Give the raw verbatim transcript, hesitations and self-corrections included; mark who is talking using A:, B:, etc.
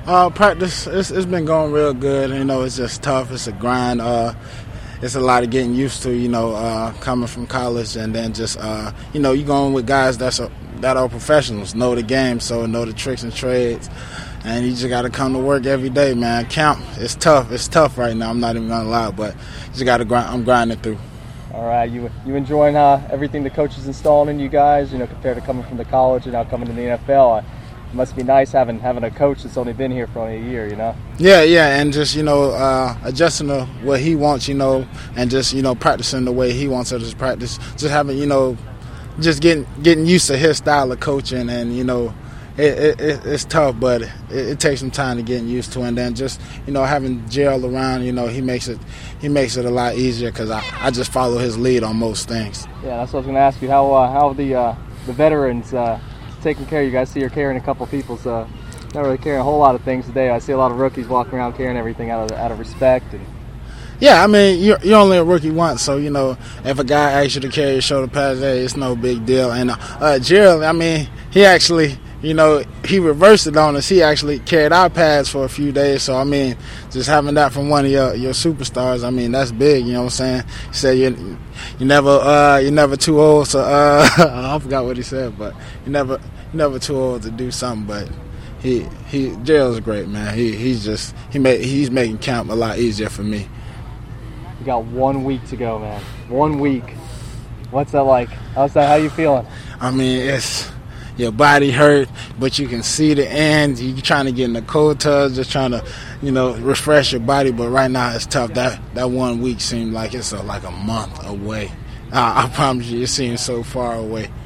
A: Uh, practice, it's, it's been going real good. You know, it's just tough. It's a grind. Uh, it's a lot of getting used to, you know, uh, coming from college and then just, uh, you know, you going with guys that's a, that are professionals, know the game, so know the tricks and trades. And you just got to come to work every day, man. Camp, it's tough. It's tough right now. I'm not even going to lie, but you just got to grind. I'm grinding through.
B: All right, you you enjoying uh, everything the coach is installing in you guys, you know, compared to coming from the college and now coming to the N F L? Uh, it must be nice having having a coach that's only been here for only a year, you know?
A: Yeah, yeah, and just, you know, uh, adjusting to what he wants, you know, and just, you know, practicing the way he wants us to practice. Just having, you know, just getting getting used to his style of coaching and, you know, It, it, it's tough, but it, it takes some time to get used to, and then just, you know, having Gerald around, you know, he makes it he makes it a lot easier because I, I just follow his lead on most things.
B: Yeah, that's what I was going to ask you. How uh, how the uh, the veterans uh, taking care of you guys? I see you're carrying a couple people, so not really carrying a whole lot of things today. I see a lot of rookies walking around carrying everything out of out of respect. And
A: yeah, I mean, you're, you're only a rookie once, so, you know, if a guy asks you to carry your shoulder pads, hey, it's no big deal. And uh, Gerald, I mean, he actually. You know, he reversed it on us. He actually carried our pads for a few days. So, I mean, just having that from one of your, your superstars, I mean, that's big, you know what I'm saying? He said you're, you never, uh, you're never too old. So, uh, I forgot what he said, but you're never, you're never too old to do something. But he, he, Gerald's great, man. He, he's just, he made, he's making camp a lot easier for me.
B: You got one week to go, man. One week. What's that like? How's that? How you feeling?
A: I mean, it's... Your body hurt, but you can see the end. You're trying to get in the cold tubs, just trying to, you know, refresh your body. But right now it's tough. That that one week seemed like it's a, like a month away. I, I promise you, it seems so far away.